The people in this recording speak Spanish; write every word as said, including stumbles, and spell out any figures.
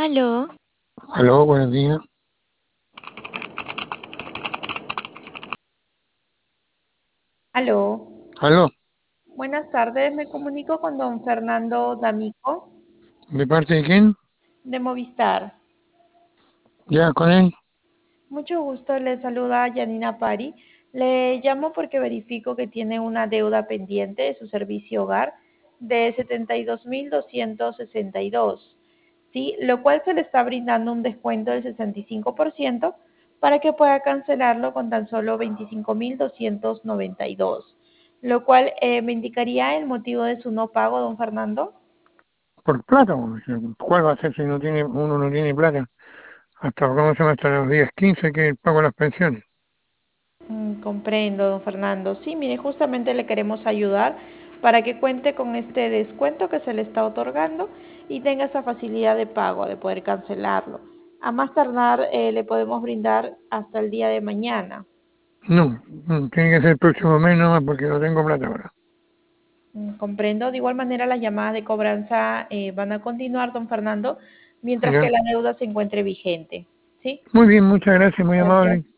Aló, Aló, buenos días. Aló, Aló, buenas tardes, me comunico con don Fernando D'Amico ¿de parte de quién? de Movistar. Ya, con él. Mucho gusto, le saluda Yanina Pari. Le llamo porque verifico que tiene una deuda pendiente de su servicio hogar de setenta y dos mil doscientos sesenta y dos, ¿sí? Lo cual se le está brindando un descuento del sesenta y cinco por ciento para que pueda cancelarlo con tan solo veinticinco mil doscientos noventa y dos, lo cual eh, me indicaría el motivo de su no pago, don Fernando. Por plata, pues, ¿cuál va a ser si no tiene, uno no tiene plata? Hasta, ¿cómo se llama? Hasta los días quince que pago las pensiones. Mm, comprendo, don Fernando. Sí, mire, justamente le queremos ayudar para que cuente con este descuento que se le está otorgando y tenga esa facilidad de pago, de poder cancelarlo. A más tardar, eh, le podemos brindar hasta el día de mañana. No, no, tiene que ser el próximo mes nomás porque no tengo plata ahora. Mm, comprendo. De igual manera, las llamadas de cobranza eh, van a continuar, don Fernando, mientras que Ya. la deuda se encuentre vigente. ¿Sí? Muy bien, muchas gracias, muy Gracias. amable.